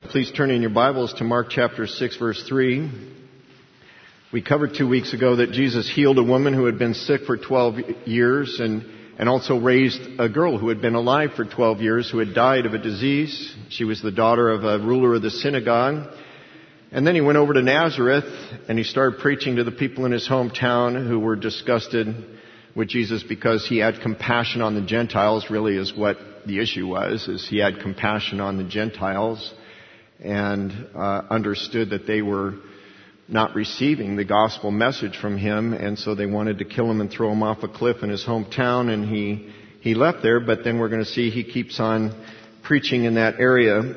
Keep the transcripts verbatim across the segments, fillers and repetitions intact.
Please turn in your Bibles to Mark chapter six, verse three. We covered two weeks ago that Jesus healed a woman who had been sick for twelve years and, and also raised a girl who had been alive for twelve years who had died of a disease. She was the daughter of a ruler of the synagogue. And then he went over to Nazareth and he started preaching to the people in his hometown who were disgusted with Jesus because he had compassion on the Gentiles, really is what the issue was, is he had compassion on the Gentiles. And uh, understood that they were not receiving the gospel message from him, and so they wanted to kill him and throw him off a cliff in his hometown, and he he left there. But then we're going to see he keeps on preaching in that area,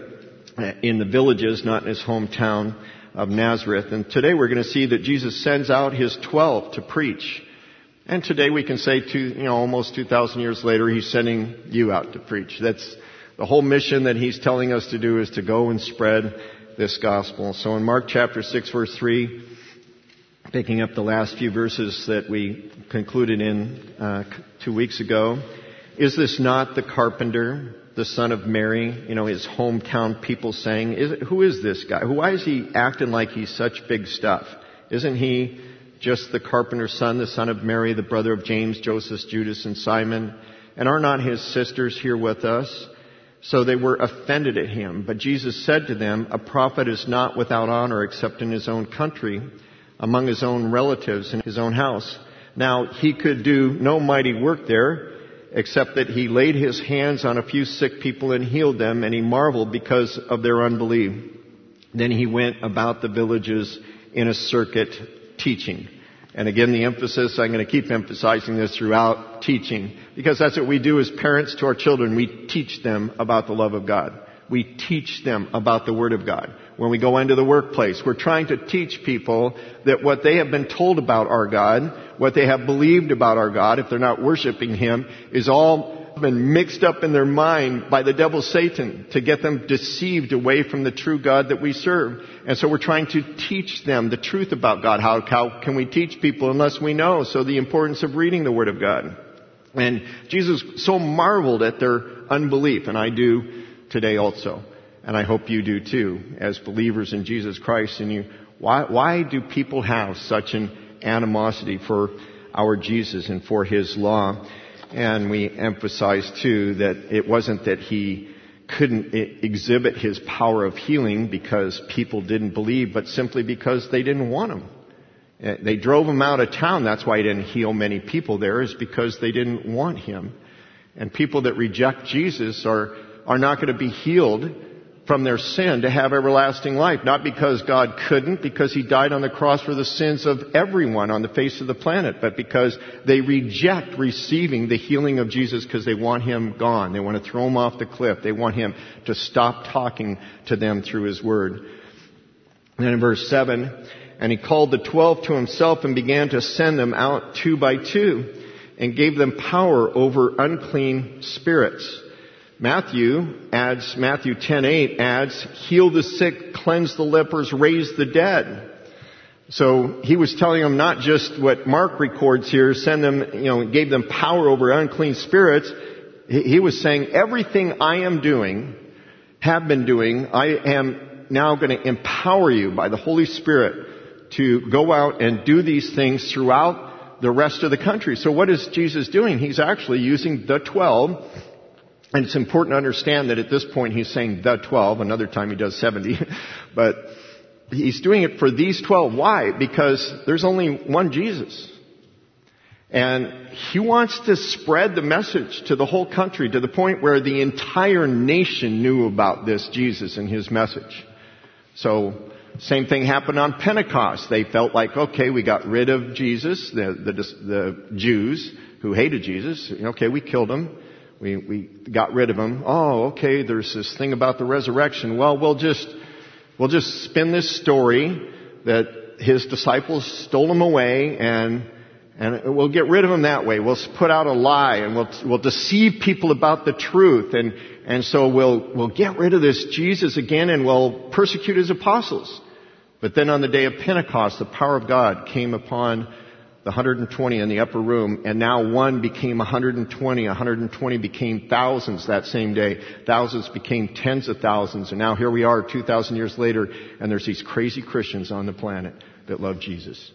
in the villages, not in his hometown of Nazareth. And today we're going to see that Jesus sends out his twelve to preach. And today we can say, two, you know, almost two thousand years later, he's sending you out to preach. That's the whole mission that he's telling us to do, is to go and spread this gospel. So in Mark chapter six, verse three, picking up the last few verses that we concluded in uh, two weeks ago, is this not the carpenter, the son of Mary? You know, his hometown people saying, is it, who is this guy? Why is he acting like he's such big stuff? Isn't he just the carpenter's son, the son of Mary, the brother of James, Joseph, Judas, and Simon? And are not his sisters here with us? So they were offended at him. But Jesus said to them, a prophet is not without honor except in his own country, among his own relatives, in his own house. Now, he could do no mighty work there, except that he laid his hands on a few sick people and healed them, and he marveled because of their unbelief. Then he went about the villages in a circuit teaching. And again, the emphasis, I'm going to keep emphasizing this throughout, teaching. Because that's what we do as parents to our children. We teach them about the love of God. We teach them about the Word of God. When we go into the workplace, we're trying to teach people that what they have been told about our God, what they have believed about our God, if they're not worshiping Him, is all been mixed up in their mind by the devil Satan to get them deceived away from the true God that we serve. And so we're trying to teach them the truth about God. How, how can we teach people unless we know? So the importance of reading the Word of God. And Jesus so marveled at their unbelief, and I do today also. And I hope you do too, as believers in Jesus Christ. And you, why, why do people have such an animosity for our Jesus and for His law? And we emphasize too that it wasn't that He couldn't exhibit His power of healing because people didn't believe, but simply because they didn't want Him. They drove Him out of town. That's why He didn't heal many people there, is because they didn't want Him. And people that reject Jesus are, are not going to be healed from their sin to have everlasting life. Not because God couldn't, because He died on the cross for the sins of everyone on the face of the planet, but because they reject receiving the healing of Jesus because they want Him gone. They want to throw Him off the cliff. They want Him to stop talking to them through His Word. And then in verse seven, and He called the twelve to Himself and began to send them out two by two and gave them power over unclean spirits. Matthew adds, Matthew ten eight adds, heal the sick, cleanse the lepers, raise the dead. So he was telling them not just what Mark records here, send them, you know, gave them power over unclean spirits. He was saying everything I am doing, have been doing, I am now going to empower you by the Holy Spirit to go out and do these things throughout the rest of the country. So what is Jesus doing? He's actually using the twelve. And it's important to understand that at this point he's saying the twelve. Another time he does seventy. But he's doing it for these twelve. Why? Because there's only one Jesus. And He wants to spread the message to the whole country to the point where the entire nation knew about this Jesus and His message. So same thing happened on Pentecost. They felt like, okay, we got rid of Jesus, the, the, the Jews who hated Jesus. Okay, we killed him. We, we got rid of him. Oh, okay, there's this thing about the resurrection. Well, we'll just, we'll just spin this story that His disciples stole Him away, and, and we'll get rid of Him that way. We'll put out a lie, and we'll, we'll deceive people about the truth, and, and so we'll, we'll get rid of this Jesus again, and we'll persecute His apostles. But then on the day of Pentecost, the power of God came upon the one hundred twenty in the upper room, and now one became one hundred twenty, one hundred twenty became thousands that same day, thousands became tens of thousands, and now here we are two thousand years later, and there's these crazy Christians on the planet that love Jesus.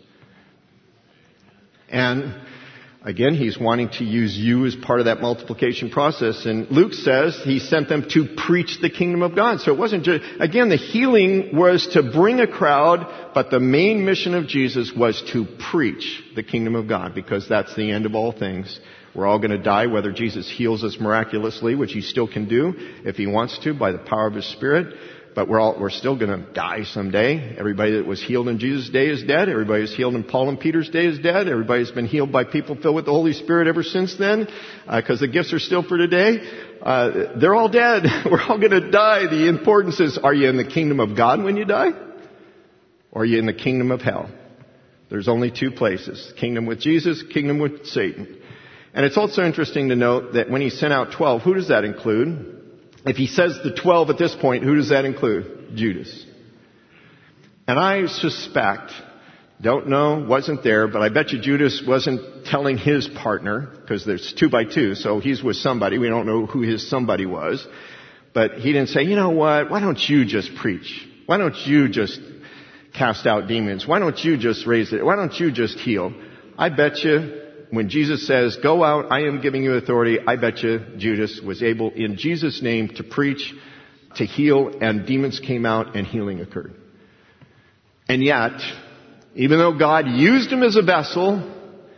And again, he's wanting to use you as part of that multiplication process. And Luke says he sent them to preach the kingdom of God. So it wasn't just, again, the healing was to bring a crowd, but the main mission of Jesus was to preach the kingdom of God, because that's the end of all things. We're all going to die, whether Jesus heals us miraculously, which he still can do if he wants to by the power of his Spirit. But we're all, we're still going to die someday. Everybody that was healed in Jesus' day is dead. Everybody who's healed in Paul and Peter's day is dead. Everybody's been healed by people filled with the Holy Spirit ever since then, because uh, the gifts are still for today. Uh, they're all dead. We're all going to die. The importance is, are you in the kingdom of God when you die? Or are you in the kingdom of hell? There's only two places. Kingdom with Jesus, kingdom with Satan. And it's also interesting to note that when he sent out twelve, who does that include? If he says the twelve at this point, who does that include? Judas. And I suspect, don't know, wasn't there, but I bet you Judas wasn't telling his partner, because there's two by two, so he's with somebody. We don't know who his somebody was. But he didn't say, you know what, why don't you just preach? Why don't you just cast out demons? Why don't you just raise it? Why don't you just heal? I bet you, when Jesus says, go out, I am giving you authority, I bet you Judas was able, in Jesus' name, to preach, to heal, and demons came out and healing occurred. And yet, even though God used him as a vessel,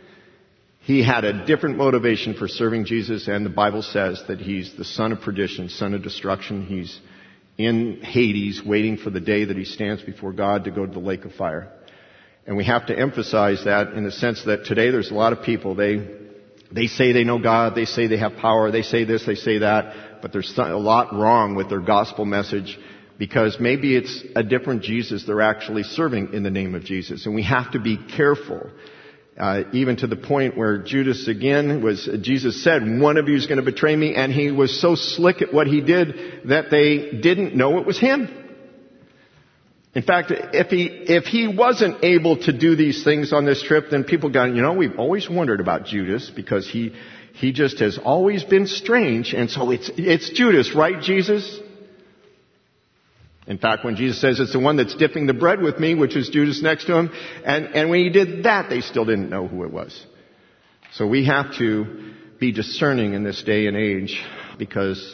he had a different motivation for serving Jesus, and the Bible says that he's the son of perdition, son of destruction. He's in Hades, waiting for the day that he stands before God to go to the lake of fire. And we have to emphasize that in the sense that today there's a lot of people, they they say they know God, they say they have power, they say this, they say that, but there's a lot wrong with their gospel message, because maybe it's a different Jesus they're actually serving in the name of Jesus. And we have to be careful, uh, even to the point where Judas again was, Jesus said, one of you is going to betray me, and he was so slick at what he did that they didn't know it was him. In fact, if he, if he wasn't able to do these things on this trip, then people got, you know, we've always wondered about Judas, because he, he just has always been strange. And so it's, it's Judas, right, Jesus? In fact, when Jesus says it's the one that's dipping the bread with me, which is Judas next to him, and, and when he did that, they still didn't know who it was. So we have to be discerning in this day and age, because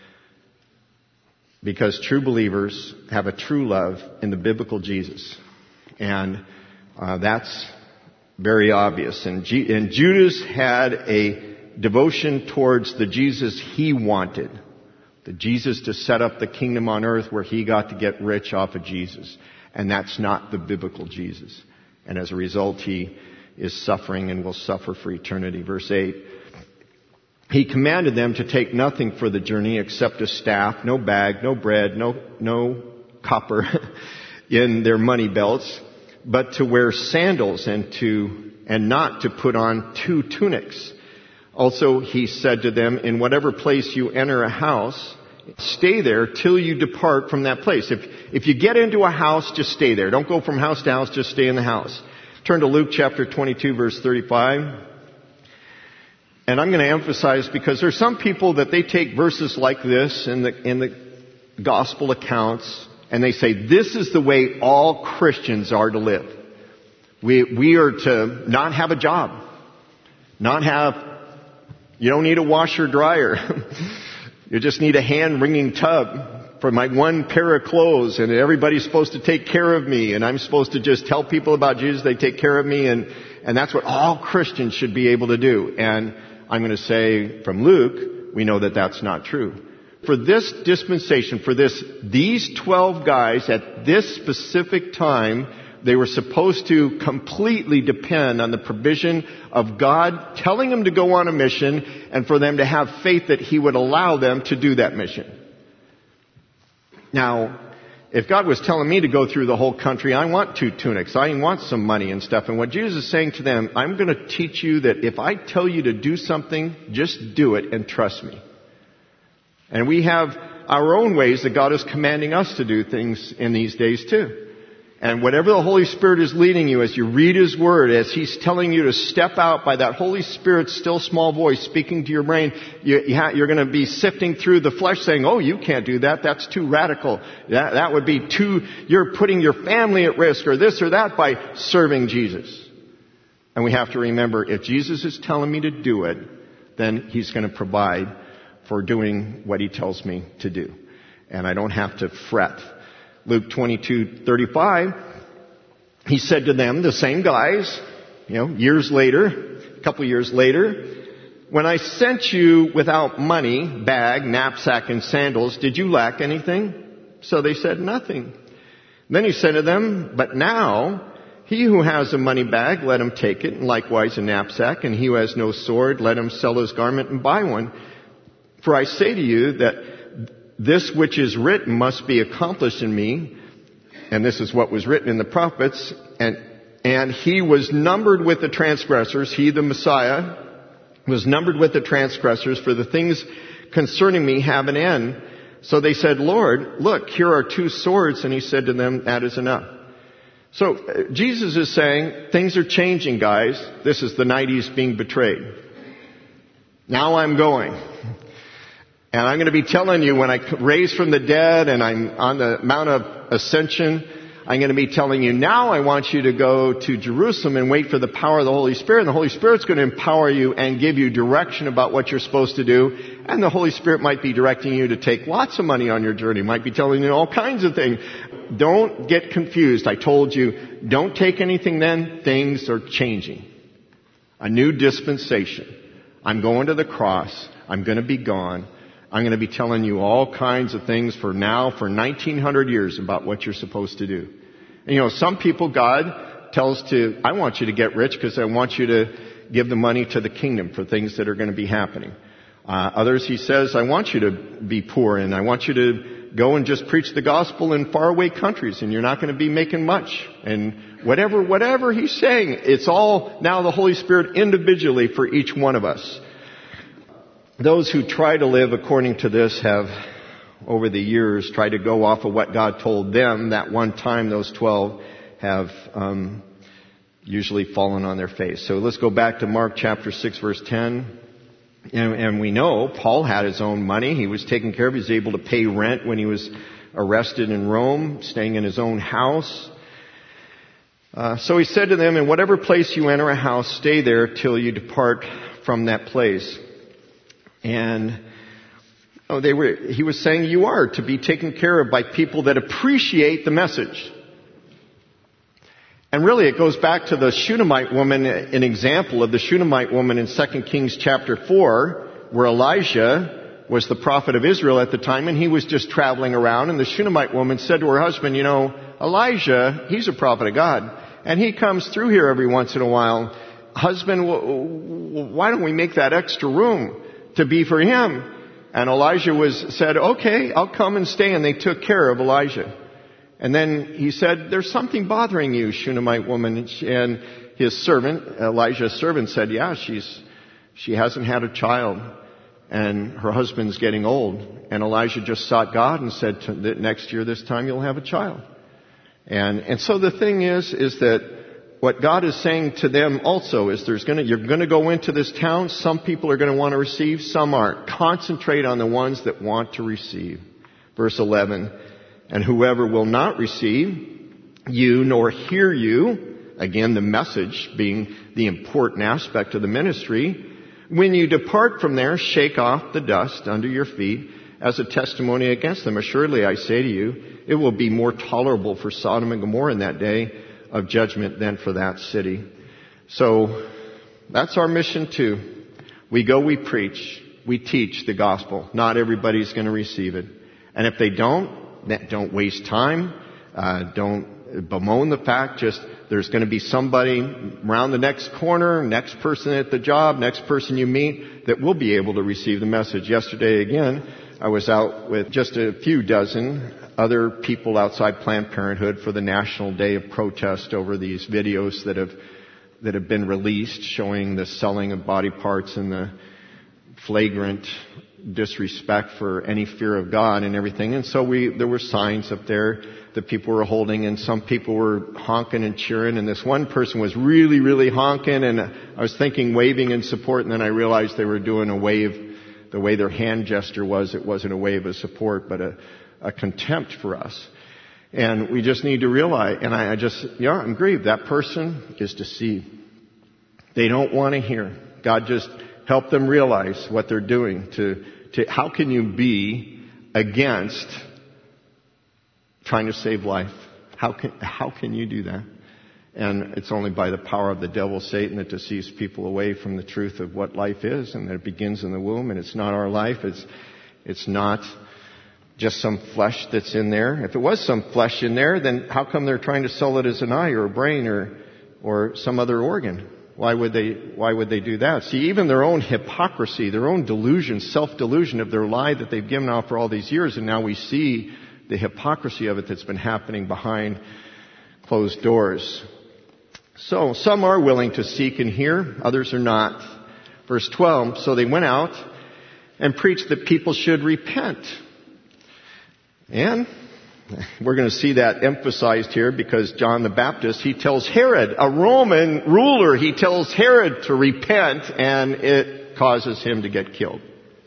Because true believers have a true love in the biblical Jesus. And uh, that's very obvious. And, G- and Judas had a devotion towards the Jesus he wanted. The Jesus to set up the kingdom on earth where he got to get rich off of Jesus. And that's not the biblical Jesus. And as a result, he is suffering and will suffer for eternity. Verse eight. He commanded them to take nothing for the journey except a staff, no bag, no bread, no, no copper in their money belts, but to wear sandals and to, and not to put on two tunics. Also, he said to them, in whatever place you enter a house, stay there till you depart from that place. If, if you get into a house, just stay there. Don't go from house to house, just stay in the house. Turn to Luke chapter twenty-two, verse thirty-five. And I'm going to emphasize, because there's some people that they take verses like this in the, in the gospel accounts, and they say, this is the way all Christians are to live. We, we are to not have a job. Not have, you don't need a washer dryer. You just need a hand wringing tub for my one pair of clothes, and everybody's supposed to take care of me, and I'm supposed to just tell people about Jesus, they take care of me, and, and that's what all Christians should be able to do. And I'm going to say from Luke, we know that that's not true. For this dispensation, for this, these twelve guys at this specific time, they were supposed to completely depend on the provision of God telling them to go on a mission, and for them to have faith that He would allow them to do that mission. Now, if God was telling me to go through the whole country, I want two tunics. I want some money and stuff. And what Jesus is saying to them, I'm going to teach you that if I tell you to do something, just do it and trust me. And we have our own ways that God is commanding us to do things in these days too. And whatever the Holy Spirit is leading you as you read His Word, as He's telling you to step out by that Holy Spirit's still small voice speaking to your brain, you, you ha- you're going to be sifting through the flesh saying, oh, you can't do that. That's too radical. That, that would be too, you're putting your family at risk or this or that by serving Jesus. And we have to remember, if Jesus is telling me to do it, then He's going to provide for doing what He tells me to do. And I don't have to fret. Luke twenty-two thirty-five, He said to them, the same guys, you know, years later, a couple years later, when I sent you without money, bag, knapsack, and sandals, did you lack anything? So they said nothing. Then He said to them, but now, he who has a money bag, let him take it, and likewise a knapsack, and he who has no sword, let him sell his garment and buy one. For I say to you that this which is written must be accomplished in me, and this is what was written in the prophets, and and he was numbered with the transgressors, he the Messiah, was numbered with the transgressors, for the things concerning me have an end. So they said, Lord, look, here are two swords, and He said to them, that is enough. So uh, Jesus is saying, things are changing, guys. This is the night He's being betrayed. Now I'm going. And I'm going to be telling you when I raise from the dead and I'm on the Mount of Ascension, I'm going to be telling you, now I want you to go to Jerusalem and wait for the power of the Holy Spirit. And the Holy Spirit's going to empower you and give you direction about what you're supposed to do. And the Holy Spirit might be directing you to take lots of money on your journey. Might be telling you all kinds of things. Don't get confused. I told you, don't take anything then. Things are changing. A new dispensation. I'm going to the cross. I'm going to be gone. I'm going to be telling you all kinds of things for now, for nineteen hundred years about what you're supposed to do. And you know, some people God tells to, I want you to get rich because I want you to give the money to the kingdom for things that are going to be happening. Uh, others He says, I want you to be poor and I want you to go and just preach the gospel in faraway countries and you're not going to be making much. And whatever, whatever He's saying, it's all now the Holy Spirit individually for each one of us. Those who try to live according to this have, over the years, tried to go off of what God told them. That one time, those twelve have um, usually fallen on their face. So let's go back to Mark chapter six, verse ten. And, and we know Paul had his own money. He was taken care of. He was able to pay rent when he was arrested in Rome, staying in his own house. Uh, so he said to them, in whatever place you enter a house, stay there till you depart from that place. And oh, they were, he was saying you are to be taken care of by people that appreciate the message. And really it goes back to the Shunammite woman, an example of the Shunammite woman in Second Kings chapter four, where Elijah was the prophet of Israel at the time, and he was just traveling around, and the Shunammite woman said to her husband, you know, Elijah, he's a prophet of God, and he comes through here every once in a while. Husband, why don't we make that extra room to be for him? And Elijah was said, okay, I'll come and stay. And they took care of Elijah. And then he said, there's something bothering you, Shunammite woman. And his servant, Elijah's servant, said, yeah, she's she hasn't had a child. And her husband's getting old. And Elijah just sought God and said, that next year this time you'll have a child. And and so the thing is, is that what God is saying to them also is there's going to, you're going to go into this town. Some people are going to want to receive, some aren't. Concentrate on the ones that want to receive. Verse eleven, and whoever will not receive you nor hear you, again the message being the important aspect of the ministry, when you depart from there, shake off the dust under your feet as a testimony against them. Assuredly I say to you, it will be more tolerable for Sodom and Gomorrah in that day of judgment than for that city. So that's our mission too. We go, we preach, we teach the gospel. Not everybody's going to receive it. And if they don't, don't waste time. Uh, don't bemoan the fact. Just there's going to be somebody around the next corner, next person at the job, next person you meet that will be able to receive the message. Yesterday again, I was out with just a few dozen other people outside Planned Parenthood for the National Day of Protest over these videos that have that have been released showing the selling of body parts and the flagrant disrespect for any fear of God and everything. And so we, there were signs up there that people were holding, and some people were honking and cheering, and this one person was really, really honking, and I was thinking waving in support, and then I realized they were doing a wave. The way their hand gesture was, it wasn't a wave of support, but a, a contempt for us. And we just need to realize, and I, I just, yeah, I'm grieved. That person is deceived. They don't want to hear. God just help them realize what they're doing. To, to how can you be against trying to save life? How can, how can you do that? And it's only by the power of the devil, Satan, that deceives people away from the truth of what life is, and that it begins in the womb, and it's not our life. It's, it's not just some flesh that's in there. If it was some flesh in there, then how come they're trying to sell it as an eye or a brain or, or some other organ? Why would they, why would they do that? See, even their own hypocrisy, their own delusion, self-delusion of their lie that they've given out for all these years, and now we see the hypocrisy of it that's been happening behind closed doors. So, some are willing to seek and hear, others are not. Verse twelve, so they went out and preached that people should repent. And we're going to see that emphasized here because John the Baptist, he tells Herod, a Roman ruler, he tells Herod to repent, and it causes him to get killed.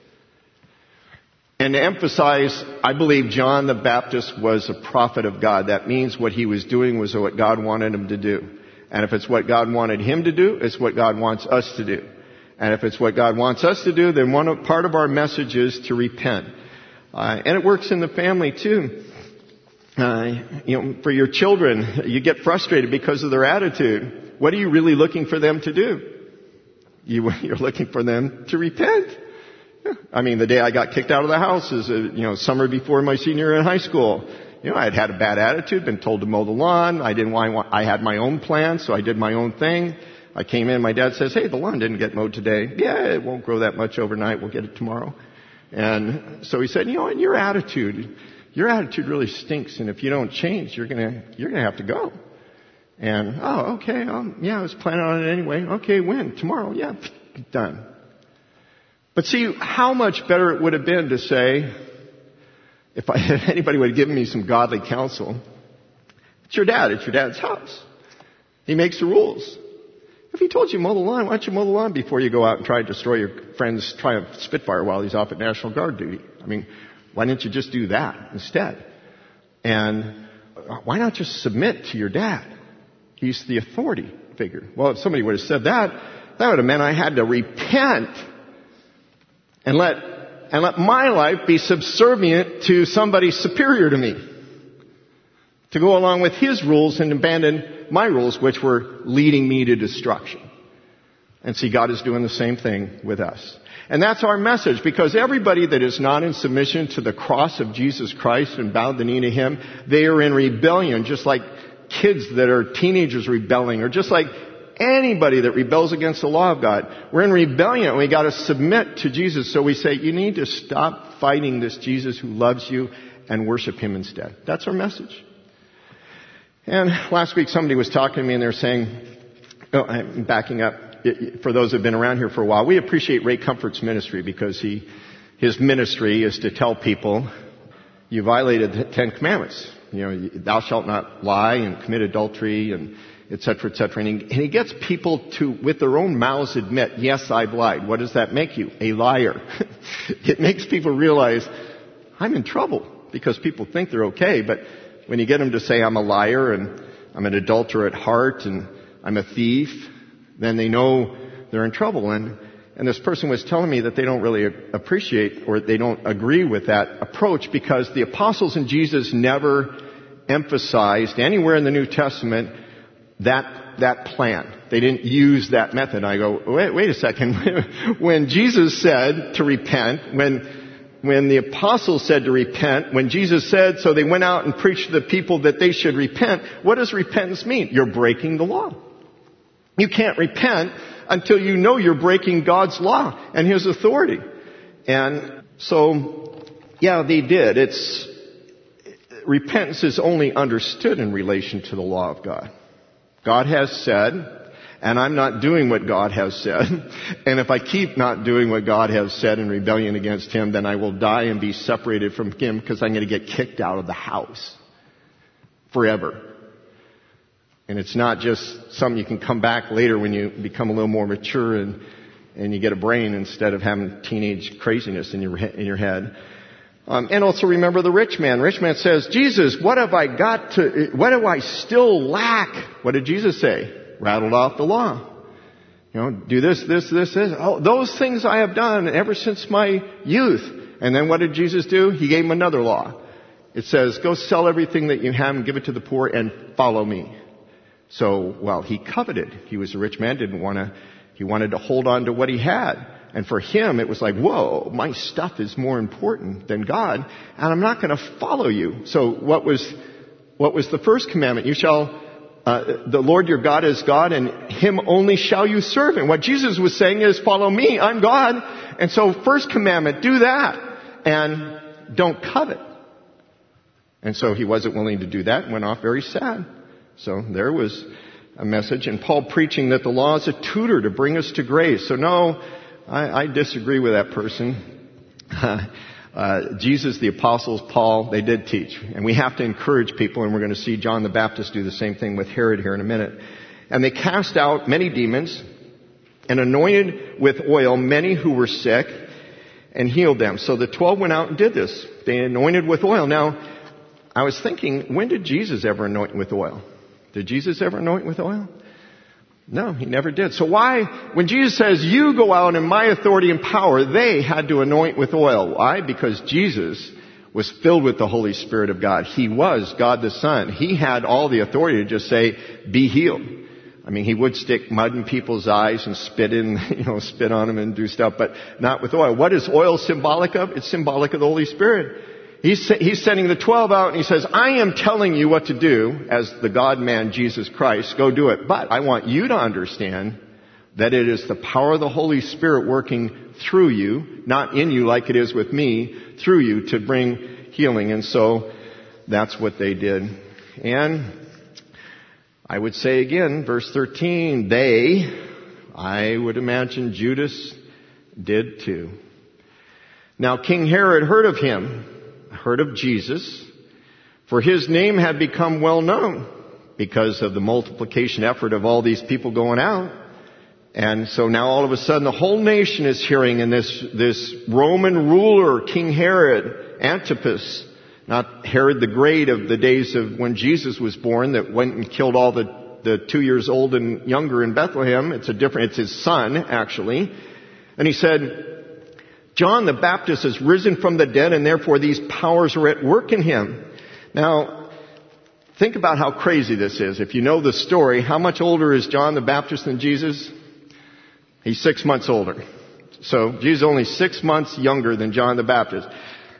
And to emphasize, I believe John the Baptist was a prophet of God. That means what he was doing was what God wanted him to do. And if it's what God wanted him to do, it's what God wants us to do. And if it's what God wants us to do, then one of, part of our message is to repent. Uh, and it works in the family too. Uh, you know, for your children, you get frustrated because of their attitude. What are you really looking for them to do? You, you're looking for them to repent. I mean, the day I got kicked out of the house is, a, you know, summer before my senior year in high school. You know, I had had a bad attitude, been told to mow the lawn. I didn't want, I had my own plan, so I did my own thing. I came in, my dad says, hey, the lawn didn't get mowed today. Yeah, it won't grow that much overnight. We'll get it tomorrow. And so he said, you know, and your attitude, your attitude really stinks. And if you don't change, you're going to, you're going to have to go. And, oh, okay. Um, yeah, I was planning on it anyway. Okay, when? Tomorrow. Yeah, done. But see, how much better it would have been to say, if, I, if anybody would have given me some godly counsel, it's your dad, it's your dad's house. He makes the rules. If he told you mow the lawn, why don't you mow the lawn before you go out and try to destroy your friend's Triumph Spitfire while he's off at National Guard duty? I mean, why didn't you just do that instead? And why not just submit to your dad? He's the authority figure. Well, if somebody would have said that, that would have meant I had to repent and let and let my life be subservient to somebody superior to me, to go along with his rules and abandon my rules, which were leading me to destruction. And see, God is doing the same thing with us. And that's our message, because everybody that is not in submission to the cross of Jesus Christ and bowed the knee to him, they are in rebellion, just like kids that are teenagers rebelling, or just like anybody that rebels against the law of God. We're in rebellion, and we got to submit to Jesus. So we say, you need to stop fighting this Jesus who loves you and worship him instead. That's our message. And last week somebody was talking to me and they were saying, oh, I'm backing up. For those who have been around here for a while, we appreciate Ray Comfort's ministry because he, his ministry is to tell people, you violated the Ten Commandments. You know, thou shalt not lie and commit adultery and et cetera, et cetera. And he, and he gets people to, with their own mouths, admit, yes, I've lied. What does that make you? A liar. It makes people realize, I'm in trouble, because people think they're okay. But when you get them to say, I'm a liar and I'm an adulterer at heart and I'm a thief, then they know they're in trouble. And, and this person was telling me that they don't really appreciate, or they don't agree with that approach, because the apostles and Jesus never emphasized anywhere in the New Testament that, that plan. They didn't use that method. I go, wait, wait a second. When Jesus said to repent, when, when the apostles said to repent, when Jesus said, so they went out and preached to the people that they should repent, what does repentance mean? You're breaking the law. You can't repent until you know you're breaking God's law and his authority. And so, yeah, they did. It's, repentance is only understood in relation to the law of God. God has said, and I'm not doing what God has said. And if I keep not doing what God has said in rebellion against Him, then I will die and be separated from Him because I'm going to get kicked out of the house forever. And it's not just something you can come back later when you become a little more mature and, and you get a brain instead of having teenage craziness in your, in your head. Um, and also remember the rich man. Rich man says, Jesus, what have I got to, what do I still lack? What did Jesus say? Rattled off the law. You know, do this, this, this, this. Oh, those things I have done ever since my youth. And then what did Jesus do? He gave him another law. It says, go sell everything that you have and give it to the poor and follow me. So, well, he coveted. He was a rich man, didn't want to, he wanted to hold on to what he had. And for him, it was like, whoa, my stuff is more important than God, and I'm not going to follow you. So what was, what was the first commandment? You shall, uh, the Lord your God is God, and Him only shall you serve. And what Jesus was saying is, follow me, I'm God. And so first commandment, do that, and don't covet. And so he wasn't willing to do that and went off very sad. So there was a message. And Paul preaching that the law is a tutor to bring us to grace. So no, I, I disagree with that person. uh, Jesus, the apostles, Paul, they did teach. And we have to encourage people, and we're going to see John the Baptist do the same thing with Herod here in a minute. And they cast out many demons and anointed with oil many who were sick and healed them. So the twelve went out and did this. They anointed with oil. Now, I was thinking, when did Jesus ever anoint with oil? Did Jesus ever anoint with oil? No, He never did. So why, when Jesus says, you go out in my authority and power, they had to anoint with oil. Why? Because Jesus was filled with the Holy Spirit of God. He was God the Son. He had all the authority to just say, be healed. I mean, He would stick mud in people's eyes and spit in, you know, spit on them and do stuff, but not with oil. What is oil symbolic of? It's symbolic of the Holy Spirit. He's, he's sending the twelve out, and He says, I am telling you what to do as the God-man Jesus Christ. Go do it. But I want you to understand that it is the power of the Holy Spirit working through you, not in you like it is with me, through you to bring healing. And so that's what they did. And I would say again, verse thirteen, they, I would imagine Judas did too. Now King Herod heard of him, heard of Jesus, for his name had become well known because of the multiplication effort of all these people going out. And so now all of a sudden the whole nation is hearing, and this, this Roman ruler, King Herod, Antipas, not Herod the Great of the days of when Jesus was born that went and killed all the, the two years old and younger in Bethlehem. It's a different, it's his son actually. And he said, John the Baptist has risen from the dead, and therefore these powers are at work in him. Now, think about how crazy this is. If you know the story, how much older is John the Baptist than Jesus? He's six months older. So Jesus is only six months younger than John the Baptist.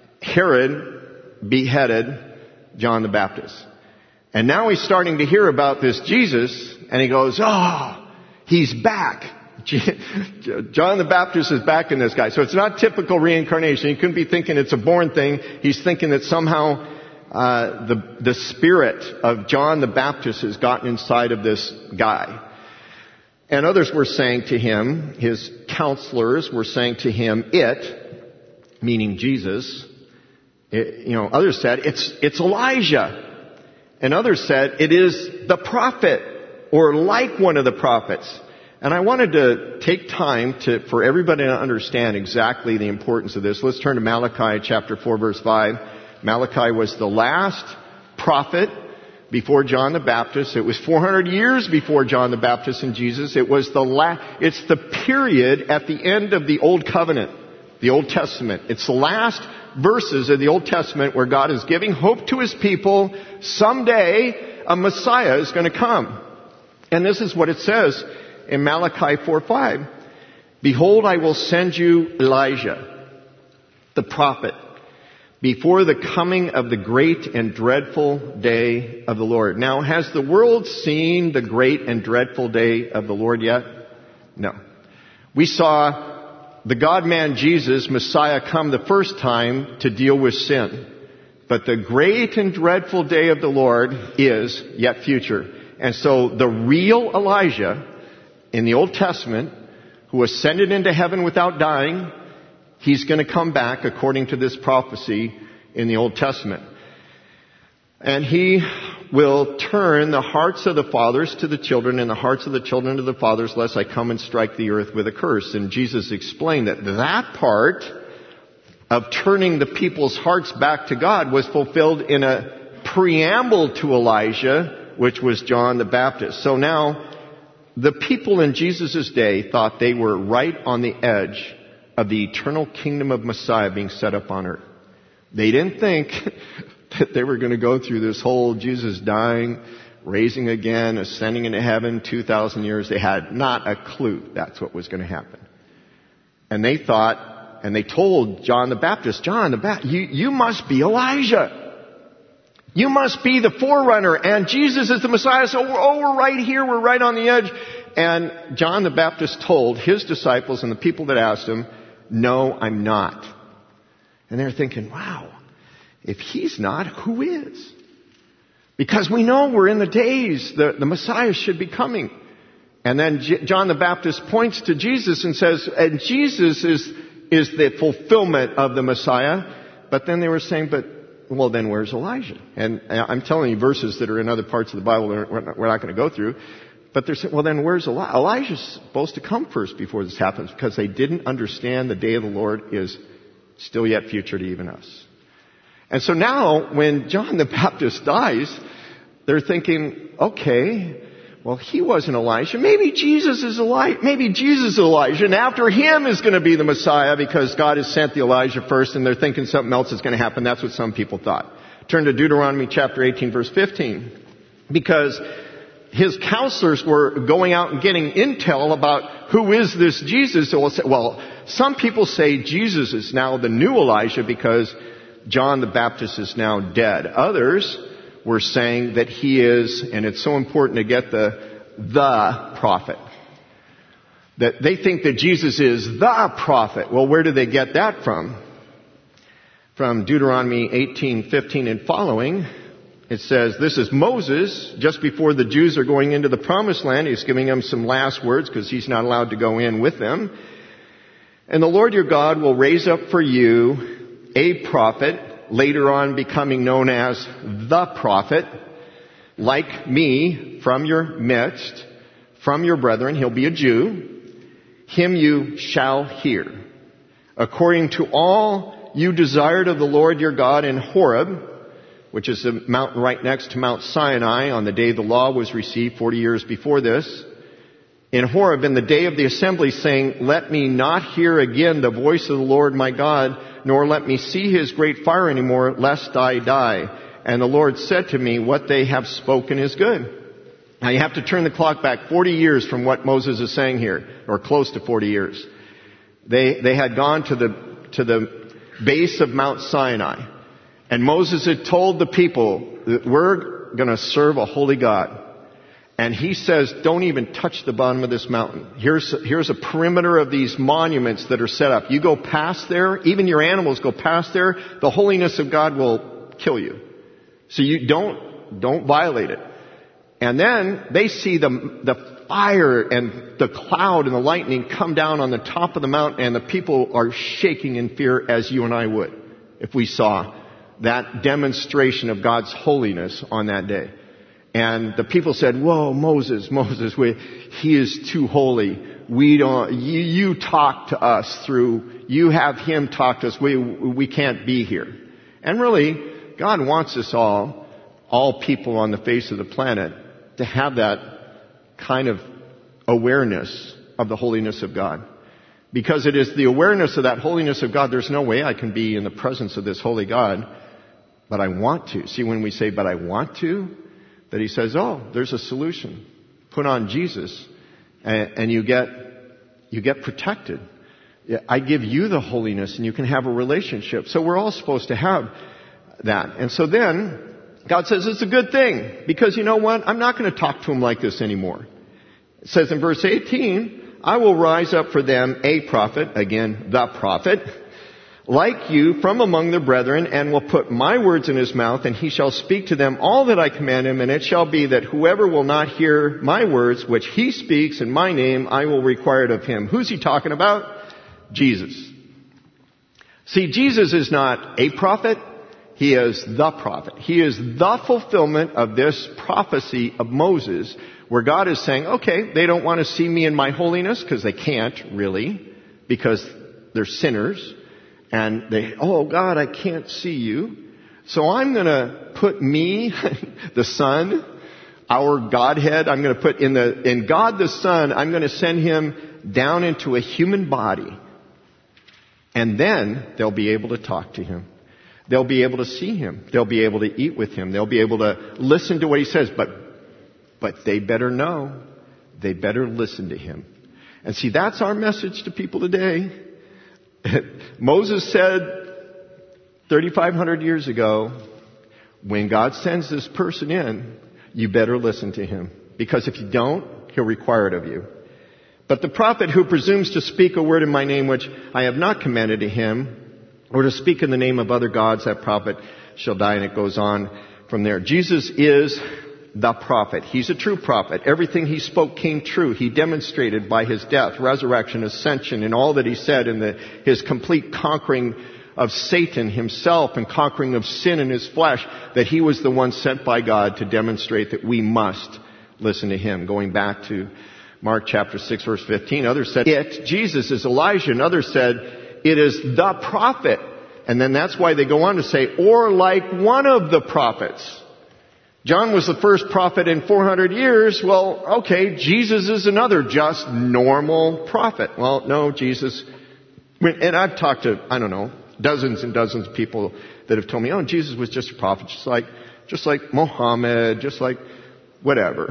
Herod beheaded John the Baptist. And now he's starting to hear about this Jesus, and he goes, oh, he's back. John the Baptist is back in this guy. So it's not typical reincarnation. He couldn't be thinking it's a born thing. He's thinking that somehow uh, the the spirit of John the Baptist has gotten inside of this guy. And others were saying to him, his counselors were saying to him, it, meaning Jesus, it, you know, others said, it's it's Elijah. And others said, it is the prophet, or like one of the prophets. And I wanted to take time to, for everybody to understand exactly the importance of this. Let's turn to Malachi chapter four, verse five. Malachi was the last prophet before John the Baptist. It was four hundred years before John the Baptist and Jesus. It was the la- it's the period at the end of the Old Covenant, the Old Testament. It's the last verses of the Old Testament where God is giving hope to His people. Someday a Messiah is going to come. And this is what it says in Malachi four five, behold, I will send you Elijah, the prophet, before the coming of the great and dreadful day of the Lord. Now, has the world seen the great and dreadful day of the Lord yet? No. We saw the God-man Jesus, Messiah, come the first time to deal with sin. But the great and dreadful day of the Lord is yet future. And so the real Elijah in the Old Testament who ascended into heaven without dying. He's going to come back according to this prophecy in the Old Testament. And he will turn the hearts of the fathers to the children and the hearts of the children to the fathers, lest I come and strike the earth with a curse. And Jesus explained that that part of turning the people's hearts back to God was fulfilled in a preamble to Elijah, which was John the Baptist. So now, the people in Jesus' day thought they were right on the edge of the eternal kingdom of Messiah being set up on earth. They didn't think that they were going to go through this whole Jesus dying, raising again, ascending into heaven, two thousand years. They had not a clue that's what was going to happen. And they thought, and they told John the Baptist, John the Baptist, you, you must be Elijah. You must be the forerunner, and Jesus is the Messiah. So, oh, we're right here. We're right on the edge. And John the Baptist told his disciples and the people that asked him, no, I'm not. And they're thinking, wow, if he's not, who is? Because we know we're in the days, the, the Messiah should be coming. And then J- John the Baptist points to Jesus and says, and Jesus is, is the fulfillment of the Messiah. But then they were saying, but, well, then where's Elijah? And I'm telling you verses that are in other parts of the Bible that we're not, we're not going to go through. But they're saying, well, then where's Elijah? Elijah's supposed to come first before this happens, because they didn't understand the day of the Lord is still yet future to even us. And so now, when John the Baptist dies, they're thinking, okay, well, he wasn't Elijah. Maybe Jesus is Elijah. Maybe Jesus is Elijah, and after him is going to be the Messiah, because God has sent the Elijah first, and they're thinking something else is going to happen. That's what some people thought. Turn to Deuteronomy chapter eighteen, verse fifteen. Because his counselors were going out and getting intel about who is this Jesus. So we'll say, well, some people say Jesus is now the new Elijah because John the Baptist is now dead. Others were saying that he is, and it's so important to get the, the prophet. That they think that Jesus is the prophet. Well, where do they get that from? From Deuteronomy eighteen, fifteen and following. It says, this is Moses, just before the Jews are going into the promised land. He's giving them some last words because he's not allowed to go in with them. And the Lord your God will raise up for you a prophet, later on becoming known as the prophet, like me, from your midst, from your brethren. He'll be a Jew. Him you shall hear. According to all you desired of the Lord your God in Horeb, which is the mountain right next to Mount Sinai on the day the law was received forty years before this. In Horeb, in the day of the assembly, saying, let me not hear again the voice of the Lord my God, nor let me see his great fire anymore, lest I die. And the Lord said to me, what they have spoken is good. Now you have to turn the clock back forty years from what Moses is saying here, or close to forty years. They, they had gone to the, to the base of Mount Sinai. And Moses had told the people that we're going to serve a holy God. And he says, don't even touch the bottom of this mountain. Here's, here's a perimeter of these monuments that are set up. You go past there, even your animals go past there, the holiness of God will kill you. So you don't, don't violate it. And then they see the, the fire and the cloud and the lightning come down on the top of the mountain, and the people are shaking in fear as you and I would if we saw that demonstration of God's holiness on that day. And the people said, whoa, Moses, Moses, we, he is too holy. We don't, you, you talk to us through, you have him talk to us. We, we can't be here. And really, God wants us all, all people on the face of the planet, to have that kind of awareness of the holiness of God. Because it is the awareness of that holiness of God. There's no way I can be in the presence of this holy God, but I want to. See, when we say, but I want to, that he says, oh, there's a solution. Put on Jesus, and, and you get, you get protected. I give you the holiness, and you can have a relationship. So we're all supposed to have that. And so then, God says it's a good thing, because you know what? I'm not going to talk to him like this anymore. It says in verse eighteen, I will rise up for them a prophet, again, the prophet, like you from among the brethren, and will put my words in his mouth, and he shall speak to them all that I command him. And it shall be that whoever will not hear my words, which he speaks in my name, I will require it of him. Who's he talking about? Jesus. See, Jesus is not a prophet. He is the prophet. He is the fulfillment of this prophecy of Moses, where God is saying, okay, they don't want to see me in my holiness, because they can't really, because they're sinners. And they, oh God, I can't see you. So I'm going to put me, the Son, our Godhead, I'm going to put in the, in God the Son, I'm going to send him down into a human body. And then they'll be able to talk to him. They'll be able to see him. They'll be able to eat with him. They'll be able to listen to what he says. But, but they better know. They better listen to him. And see, that's our message to people today. Moses said thirty-five hundred years ago, when God sends this person in, you better listen to him. Because if you don't, he'll require it of you. But the prophet who presumes to speak a word in my name which I have not commanded to him, or to speak in the name of other gods, that prophet shall die. And it goes on from there. Jesus is the prophet. He's a true prophet. Everything he spoke came true. He demonstrated by his death, resurrection, ascension, and all that he said in the, his complete conquering of Satan himself and conquering of sin in his flesh, that he was the one sent by God to demonstrate that we must listen to him. Going back to Mark chapter six, verse fifteen, others said, it, Jesus, is Elijah, and others said, it is the prophet. And then that's why they go on to say, or like one of the prophets. John was the first prophet in four hundred years. Well, okay, Jesus is another just normal prophet. Well, no, Jesus, and I've talked to, I don't know, dozens and dozens of people that have told me, oh, Jesus was just a prophet, just like, just like Muhammad, just like whatever.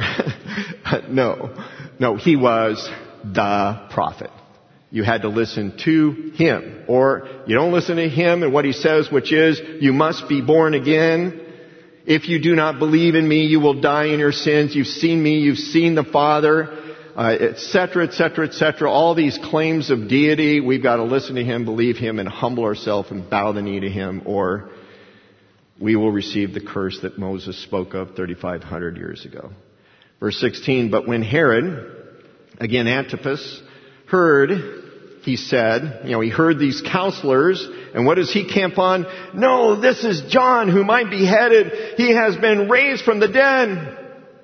no, no, he was the prophet. You had to listen to him. Or you don't listen to him and what he says, which is, you must be born again. If you do not believe in me, you will die in your sins. You've seen me, you've seen the Father, uh, et cetera, et cetera, et cetera. All these claims of deity, we've got to listen to him, believe him, and humble ourselves and bow the knee to him, or we will receive the curse that Moses spoke of thirty-five hundred years ago. Verse sixteen, but when Herod, again Antipas, heard, he said, you know, he heard these counselors, and what does he camp on? No, this is John whom I beheaded. He has been raised from the dead.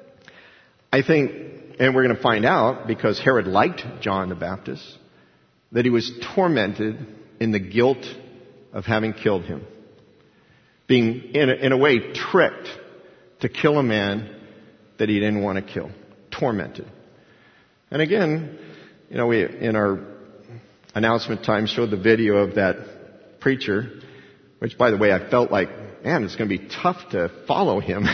I think, and we're going to find out, because Herod liked John the Baptist, that he was tormented in the guilt of having killed him. Being, in a, in a way, tricked to kill a man that he didn't want to kill. Tormented. And again, you know, we, in our announcement time, showed the video of that preacher, which, by the way, I felt like, man, it's going to be tough to follow him.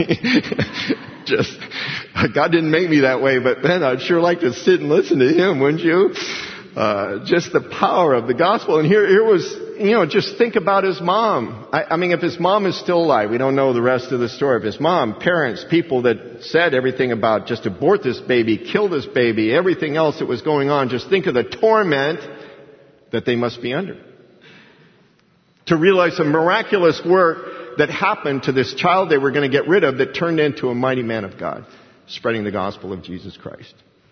Just, God didn't make me that way, but man, I'd sure like to sit and listen to him, wouldn't you? Uh, just the power of the gospel. And here, here was, you know, just think about his mom. I, I mean, if his mom is still alive, we don't know the rest of the story. If his mom, parents, people that said everything about just abort this baby, kill this baby, everything else that was going on, just think of the torment that they must be under. To realize the miraculous work that happened to this child they were going to get rid of that turned into a mighty man of God, spreading the gospel of Jesus Christ.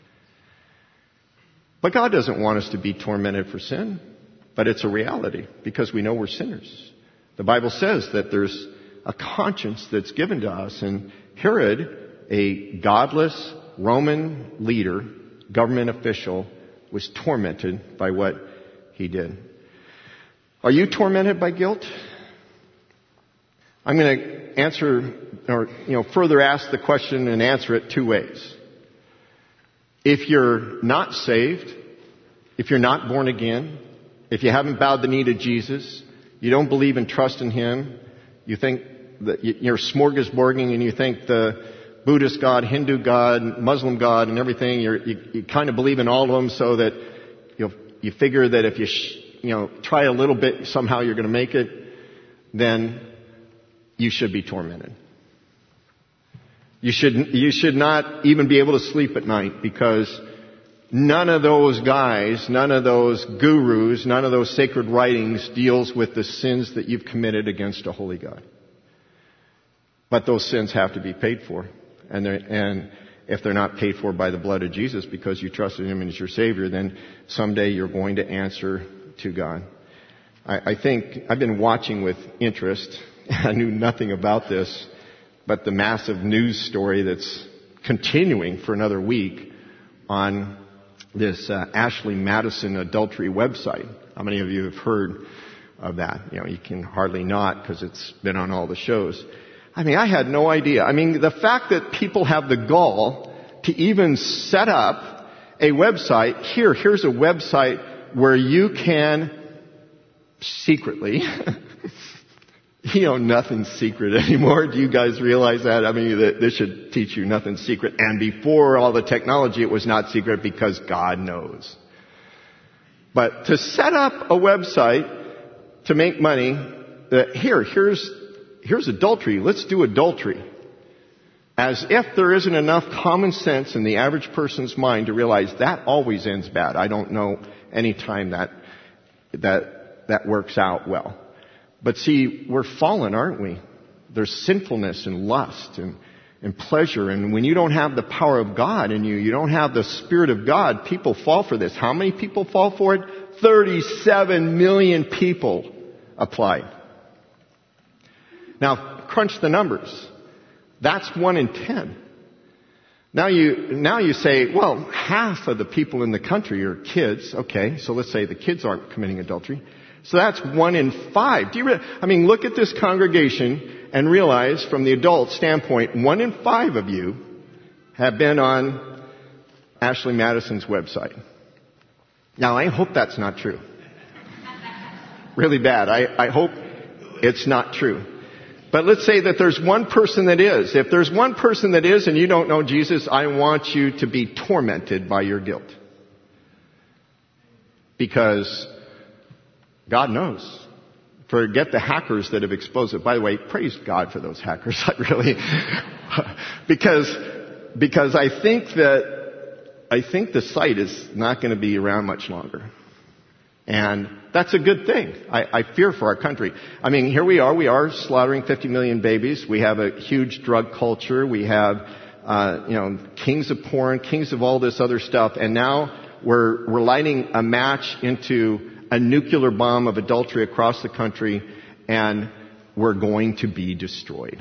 But God doesn't want us to be tormented for sin, but it's a reality because we know we're sinners. The Bible says that there's a conscience that's given to us, and Herod, a godless Roman leader, government official, was tormented by what he did. Are you tormented by guilt? I'm going to answer, or you know, further ask the question and answer it two ways. If you're not saved, if you're not born again, if you haven't bowed the knee to Jesus, you don't believe and trust in him, you think that you're smorgasbording and you think the Buddhist God, Hindu God, Muslim God and everything, you're, you, you kind of believe in all of them so that you you figure that if you, sh, you know, try a little bit, somehow you're going to make it, then you should be tormented. You should, you should not even be able to sleep at night because none of those guys, none of those gurus, none of those sacred writings deals with the sins that you've committed against a holy God. But those sins have to be paid for. And, and if they're not paid for by the blood of Jesus because you trusted Him as your Savior, then someday you're going to answer to God. I, I think I've been watching with interest. I knew nothing about this, but the massive news story that's continuing for another week on this uh, Ashley Madison adultery website. How many of you have heard of that? You know, you can hardly not because it's been on all the shows. I mean, I had no idea. I mean, the fact that people have the gall to even set up a website. Here, here's a website where you can secretly, you know, nothing's secret anymore. Do you guys realize that? I mean, this should teach you nothing's secret. And before all the technology, it was not secret because God knows. But to set up a website to make money, that here, here's, here's adultery. Let's do adultery. As if there isn't enough common sense in the average person's mind to realize that always ends bad. I don't know any time that, that, that works out well. But see, we're fallen, aren't we? There's sinfulness and lust and, and pleasure. And when you don't have the power of God in you, you don't have the Spirit of God, people fall for this. How many people fall for it? thirty-seven million people applied. Now, crunch the numbers. That's one in ten. Now you, now you say, well, half of the people in the country are kids. Okay, so let's say the kids aren't committing adultery. So that's one in five. Do you re- I mean, look at this congregation and realize from the adult standpoint, one in five of you have been on Ashley Madison's website. Now, I hope that's not true. Really bad. I, I hope it's not true. But let's say that there's one person that is. If there's one person that is and you don't know Jesus, I want you to be tormented by your guilt. Because God knows. Forget the hackers that have exposed it. By the way, praise God for those hackers. I really, because, because I think that, I think the site is not going to be around much longer. And that's a good thing. I, I fear for our country. I mean, here we are. We are slaughtering fifty million babies. We have a huge drug culture. We have, uh, you know, kings of porn, kings of all this other stuff. And now we're, we're lighting a match into a nuclear bomb of adultery across the country, and we're going to be destroyed.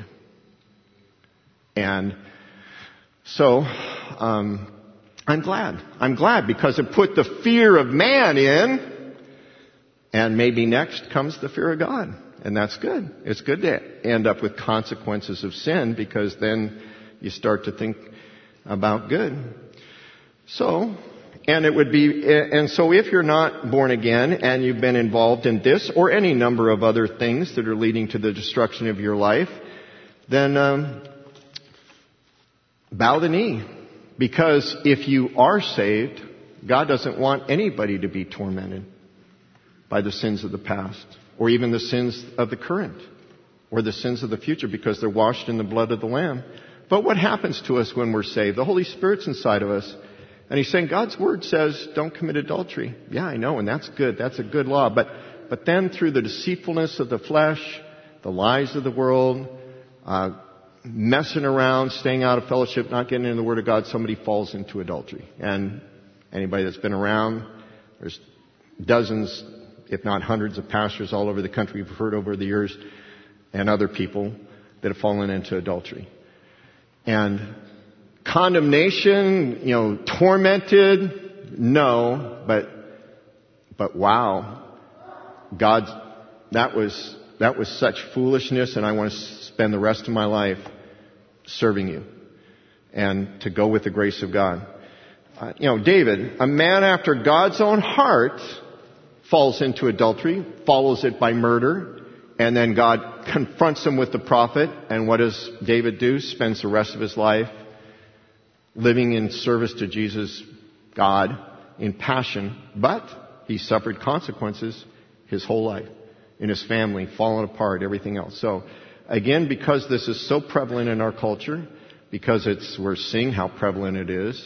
And so, um, I'm glad. I'm glad because it put the fear of man in, and maybe next comes the fear of God. And that's good. It's good to end up with consequences of sin because then you start to think about good. So, And it would be, and so if you're not born again and you've been involved in this or any number of other things that are leading to the destruction of your life, then um, bow the knee. Because if you are saved, God doesn't want anybody to be tormented by the sins of the past or even the sins of the current or the sins of the future because they're washed in the blood of the Lamb. But what happens to us when we're saved? The Holy Spirit's inside of us. And he's saying God's word says don't commit adultery. Yeah, I know, and that's good. That's a good law. But but then through the deceitfulness of the flesh, the lies of the world, uh, messing around, staying out of fellowship, not getting into the Word of God, somebody falls into adultery. And anybody that's been around, there's dozens, if not hundreds of pastors all over the country we've heard over the years, and other people that have fallen into adultery. And condemnation, you know, tormented, no, but, but wow, God's, that was, that was such foolishness, and I want to spend the rest of my life serving you and to go with the grace of God. Uh, you know, David, a man after God's own heart, falls into adultery, follows it by murder, and then God confronts him with the prophet, and what does David do? Spends the rest of his life living in service to Jesus, God, in passion, but he suffered consequences his whole life, in his family, falling apart, everything else. So, again, because this is so prevalent in our culture, because it's, we're seeing how prevalent it is,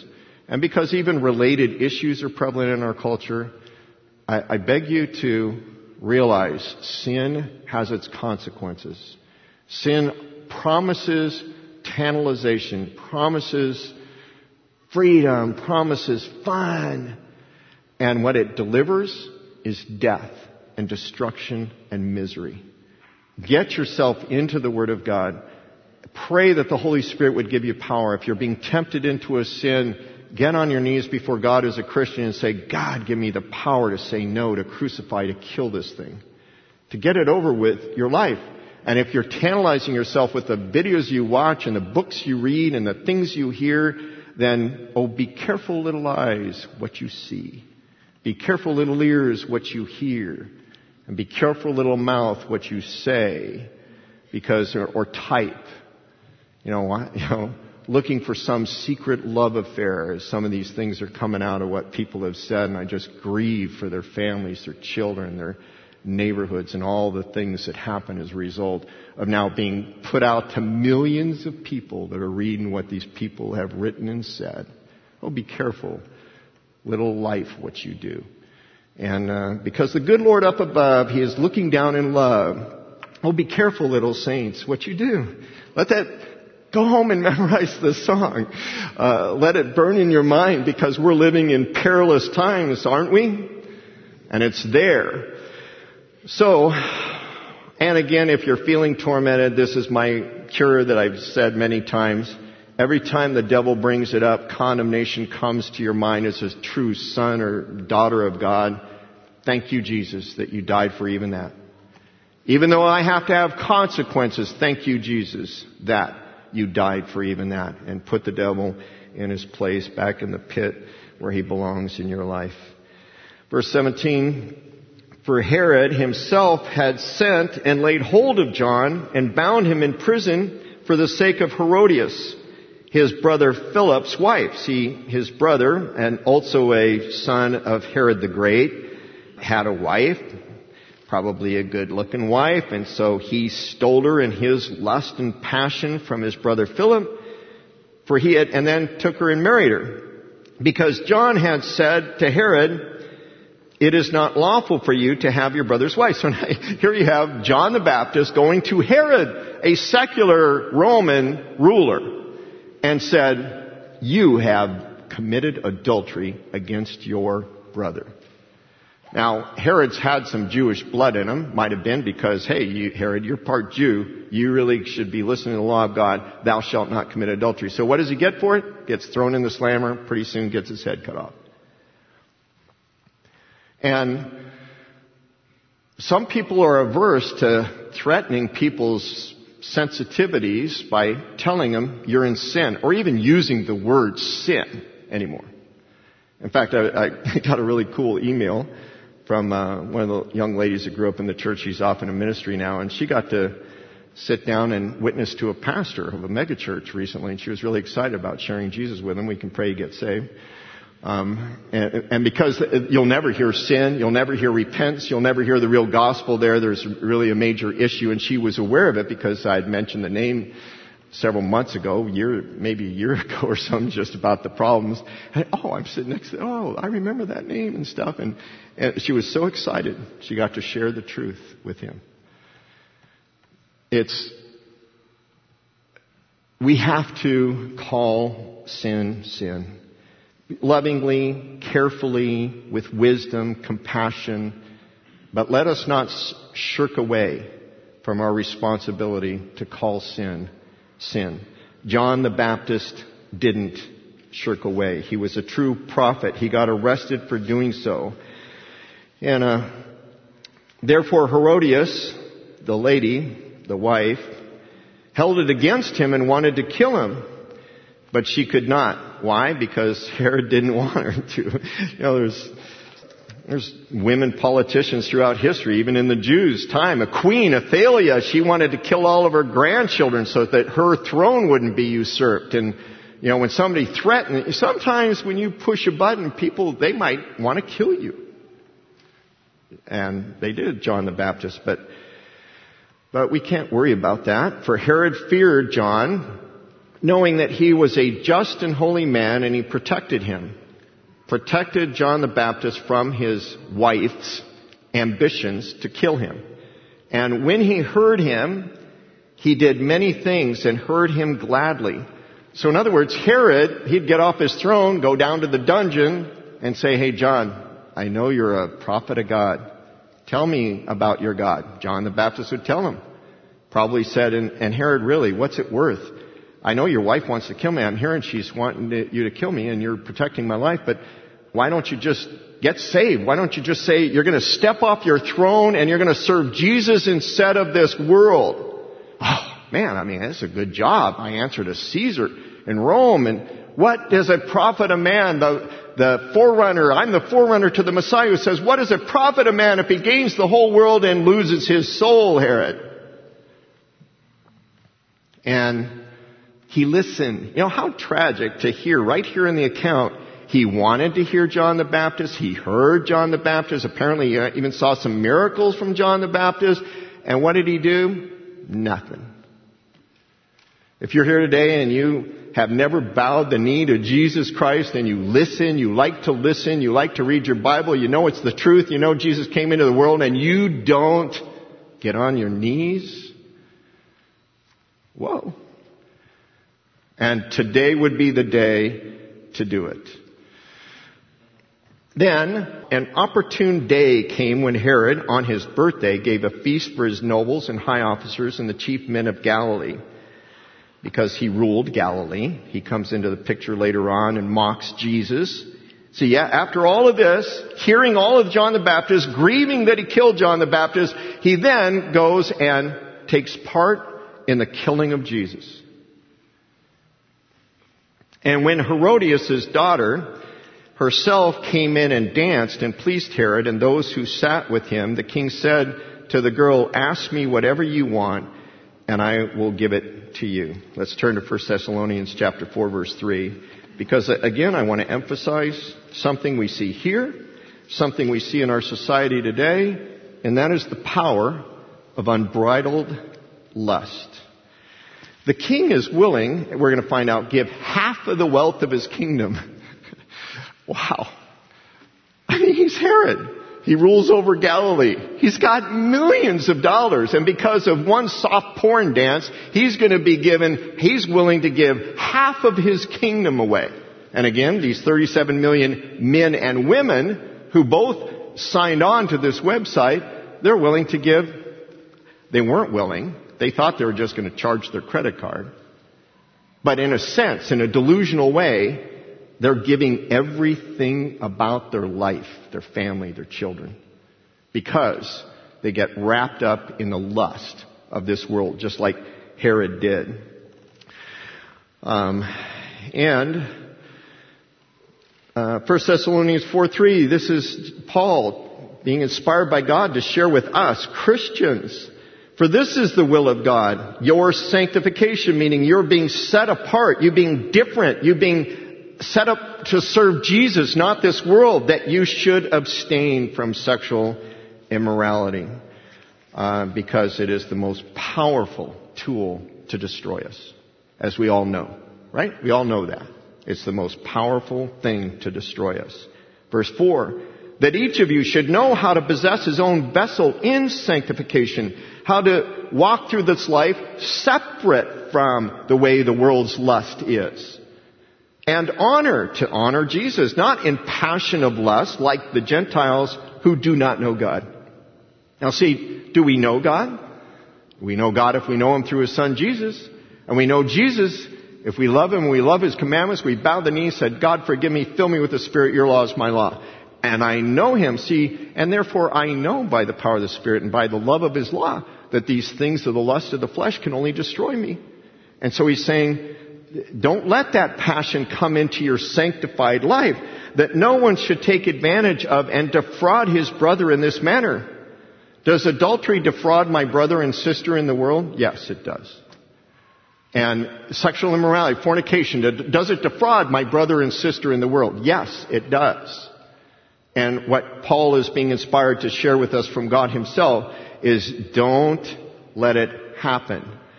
and because even related issues are prevalent in our culture, I, I beg you to realize sin has its consequences. Sin promises tantalization, promises freedom, promises fun, and what it delivers is death and destruction and misery. Get yourself into the Word of God. Pray that the Holy Spirit would give you power. If you're being tempted into a sin, get on your knees before God as a Christian and say, God, give me the power to say no, to crucify, to kill this thing, to get it over with your life. And if you're tantalizing yourself with the videos you watch and the books you read and the things you hear, then, oh, be careful, little eyes, what you see. Be careful, little ears, what you hear. And be careful, little mouth, what you say, because, or, or type. You know, you know, looking for some secret love affair, as some of these things are coming out of what people have said, and I just grieve for their families, their children, their neighborhoods, and all the things that happen as a result of now being put out to millions of people that are reading what these people have written and said. Oh, be careful, little life, what you do. And uh, because the good Lord up above, He is looking down in love. Oh, be careful, little saints, what you do. Let that go home and memorize this song. Uh, let it burn in your mind, because we're living in perilous times, aren't we? And it's there. So, and again, if you're feeling tormented, this is my cure that I've said many times. Every time the devil brings it up, condemnation comes to your mind as a true son or daughter of God. Thank you, Jesus, that you died for even that. Even though I have to have consequences, thank you, Jesus, that you died for even that, and put the devil in his place back in the pit where he belongs in your life. Verse seventeen, for Herod himself had sent and laid hold of John and bound him in prison for the sake of Herodias, his brother Philip's wife. See, his brother, and also a son of Herod the Great, had a wife, probably a good-looking wife, and so he stole her in his lust and passion from his brother Philip, for he had, and then took her and married her. Because John had said to Herod, it is not lawful for you to have your brother's wife. So here you have John the Baptist going to Herod, a secular Roman ruler, and said, you have committed adultery against your brother. Now, Herod's had some Jewish blood in him. Might have been because, hey, you, Herod, you're part Jew. You really should be listening to the law of God. Thou shalt not commit adultery. So what does he get for it? Gets thrown in the slammer. Pretty soon gets his head cut off. And some people are averse to threatening people's sensitivities by telling them you're in sin, or even using the word sin anymore. In fact, I, I got a really cool email from uh, one of the young ladies that grew up in the church. She's off in a ministry now, and she got to sit down and witness to a pastor of a megachurch recently, and she was really excited about sharing Jesus with him. We can pray he gets saved. Um, and, and because you'll never hear sin, you'll never hear repentance, you'll never hear the real gospel there. There's really a major issue, and she was aware of it because I had mentioned the name several months ago, year, maybe a year ago or something, just about the problems. And, oh, I'm sitting next to, oh, I remember that name and stuff. And, and she was so excited. She got to share the truth with him. It's, we have to call sin, sin. Lovingly, carefully, with wisdom, compassion, but let us not shirk away from our responsibility to call sin, sin. John the Baptist didn't shirk away. He was a true prophet. He got arrested for doing so. And uh, therefore Herodias, the lady, the wife, held it against him and wanted to kill him. But she could not. Why? Because Herod didn't want her to. You know, there's there's women politicians throughout history, even in the Jews' time. A queen, Athaliah, she wanted to kill all of her grandchildren so that her throne wouldn't be usurped. And, you know, when somebody threatened, sometimes when you push a button, people, they might want to kill you. And they did, John the Baptist. But, but we can't worry about that. For Herod feared John, knowing that he was a just and holy man, and he protected him, protected John the Baptist from his wife's ambitions to kill him. And when he heard him, he did many things and heard him gladly. So in other words, Herod, he'd get off his throne, go down to the dungeon, and say, hey, John, I know you're a prophet of God. Tell me about your God. John the Baptist would tell him. Probably said, and, and Herod, really, what's it worth? I know your wife wants to kill me. I'm hearing she's wanting to, you to kill me, and you're protecting my life, but why don't you just get saved? Why don't you just say you're going to step off your throne and you're going to serve Jesus instead of this world? Oh, man, I mean, that's a good job. I answer to Caesar in Rome. And what does it profit a man, the, the forerunner, I'm the forerunner to the Messiah who says, what does it profit a man if he gains the whole world and loses his soul, Herod? And he listened. You know, how tragic to hear right here in the account. He wanted to hear John the Baptist. He heard John the Baptist. Apparently, he even saw some miracles from John the Baptist. And what did he do? Nothing. If you're here today and you have never bowed the knee to Jesus Christ and you listen, you like to listen, you like to read your Bible, you know it's the truth, you know Jesus came into the world, and you don't get on your knees, whoa. And today would be the day to do it. Then, an opportune day came when Herod, on his birthday, gave a feast for his nobles and high officers and the chief men of Galilee. Because he ruled Galilee. He comes into the picture later on and mocks Jesus. So yeah, after all of this, hearing all of John the Baptist, grieving that he killed John the Baptist, he then goes and takes part in the killing of Jesus. And when Herodias' daughter herself came in and danced and pleased Herod and those who sat with him, the king said to the girl, ask me whatever you want, and I will give it to you. Let's turn to First Thessalonians chapter four, verse three. Because again, I want to emphasize something we see here, something we see in our society today, and that is the power of unbridled lust. The king is willing, we're going to find out, give half of the wealth of his kingdom. Wow. I mean, he's Herod. He rules over Galilee. He's got millions of dollars. And because of one soft porn dance, he's going to be given, he's willing to give half of his kingdom away. And again, these thirty-seven million men and women who both signed on to this website, they're willing to give, they weren't willing. They thought they were just going to charge their credit card. But in a sense, in a delusional way, they're giving everything about their life, their family, their children, because they get wrapped up in the lust of this world, just like Herod did. Um, and uh, First Thessalonians four three, this is Paul being inspired by God to share with us, Christians. For this is the will of God, your sanctification, meaning you're being set apart, you being different, you being set up to serve Jesus, not this world, that you should abstain from sexual immorality, uh, because it is the most powerful tool to destroy us, as we all know, right? We all know that. It's the most powerful thing to destroy us. Verse four, that each of you should know how to possess his own vessel in sanctification, how to walk through this life separate from the way the world's lust is. And honor, to honor Jesus, not in passion of lust like the Gentiles who do not know God. Now see, do we know God? We know God if we know Him through His Son Jesus. And we know Jesus, if we love Him, we love His commandments, we bow the knee, said, God forgive me, fill me with the Spirit, your law is my law. And I know Him, see, and therefore I know by the power of the Spirit and by the love of His law that these things of the lust of the flesh can only destroy me. And so He's saying, don't let that passion come into your sanctified life, that no one should take advantage of and defraud his brother in this manner. Does adultery defraud my brother and sister in the world? Yes, it does. And sexual immorality, fornication, does it defraud my brother and sister in the world? Yes, it does. And what Paul is being inspired to share with us from God Himself is don't let it happen.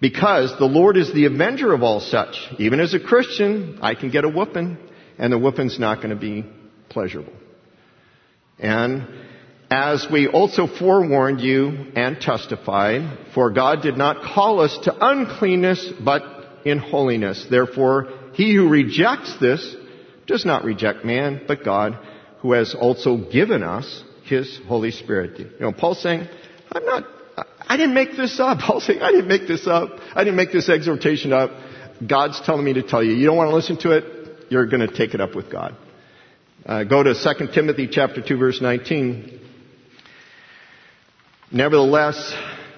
Because the Lord is the avenger of all such. Even as a Christian, I can get a whooping, and the whooping's not going to be pleasurable. And as we also forewarned you and testified, for God did not call us to uncleanness, but in holiness. Therefore, he who rejects this does not reject man, but God, who has also given us his Holy Spirit. You know, Paul's saying, I'm not, I didn't make this up. Paul's saying, I didn't make this up. I didn't make this exhortation up. God's telling me to tell you. You don't want to listen to it? You're going to take it up with God. Uh, go to Second Timothy chapter two, verse nineteen. Nevertheless,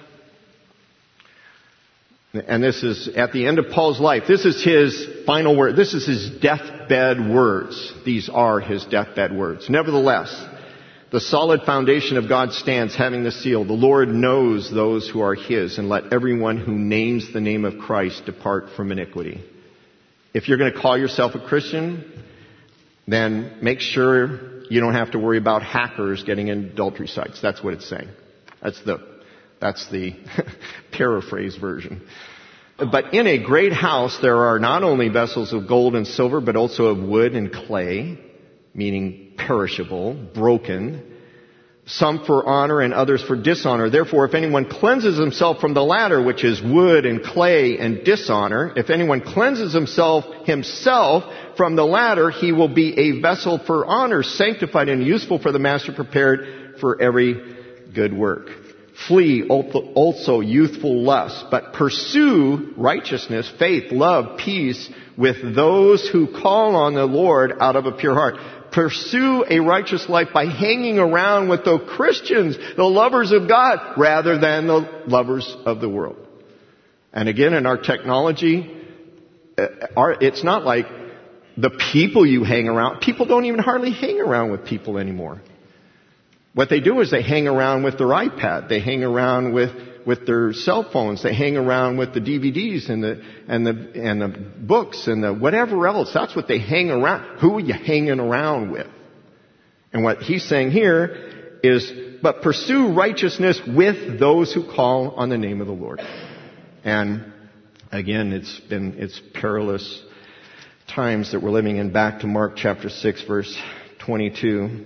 and this is at the end of Paul's life, this is his final word. This is his deathbed words. These are his deathbed words. Nevertheless, the solid foundation of God stands, having the seal. The Lord knows those who are his, and let everyone who names the name of Christ depart from iniquity. If you're going to call yourself a Christian, then make sure you don't have to worry about hackers getting in adultery sites. That's what it's saying. That's the, that's the paraphrase version. But in a great house there are not only vessels of gold and silver, but also of wood and clay, meaning perishable, broken, some for honor and others for dishonor. Therefore, if anyone cleanses himself from the latter, which is wood and clay and dishonor, if anyone cleanses himself himself from the latter, he will be a vessel for honor, sanctified and useful for the master, prepared for every good work. Flee also youthful lust, but pursue righteousness, faith, love, peace with those who call on the Lord out of a pure heart. Pursue a righteous life by hanging around with the Christians, the lovers of God, rather than the lovers of the world. And again, in our technology, it's not like the people you hang around. People don't even hardly hang around with people anymore. What they do is they hang around with their iPad. They hang around with, with their cell phones. They hang around with the D V Ds and the, and the, and the books and the whatever else. That's what they hang around. Who are you hanging around with? And what he's saying here is, but pursue righteousness with those who call on the name of the Lord. And again, it's been, it's perilous times that we're living in. Back to Mark chapter six, verse twenty-two.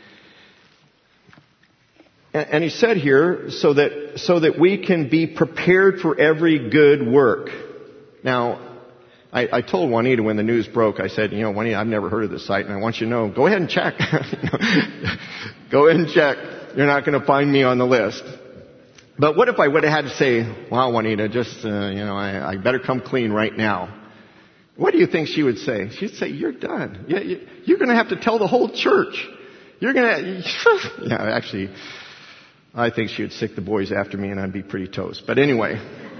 And he said here, so that, so that we can be prepared for every good work. Now, I, I told Juanita when the news broke, I said, you know, Juanita, I've never heard of this site, and I want you to know, go ahead and check. Go ahead and check. You're not going to find me on the list. But what if I would have had to say, wow, Juanita, just, uh, you know, I, I better come clean right now. What do you think she would say? She'd say, you're done. You're going to have to tell the whole church. You're going to, yeah, actually, I think she would sick the boys after me and I'd be pretty toast. But anyway.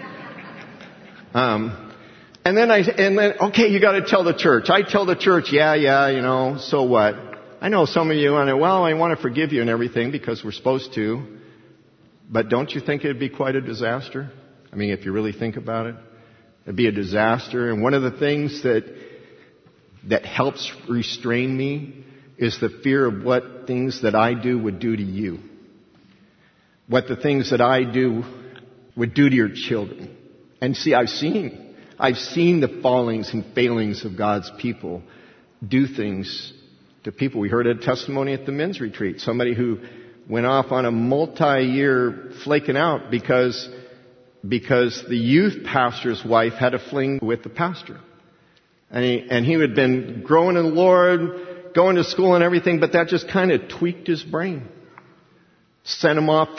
Um, and then I, and then, okay, you gotta tell the church. I tell the church, yeah, yeah, you know, so what? I know some of you are, well, I want to forgive you and everything because we're supposed to. But don't you think it'd be quite a disaster? I mean, if you really think about it, it'd be a disaster. And one of the things that, that helps restrain me is the fear of what things that I do would do to you. What the things that I do would do to your children. And see, I've seen, I've seen the fallings and failings of God's people do things to people. We heard a testimony at the men's retreat. Somebody who went off on a multi-year flaking out because, because the youth pastor's wife had a fling with the pastor. And he, and he had been growing in the Lord, going to school and everything, but that just kind of tweaked his brain. Sent him off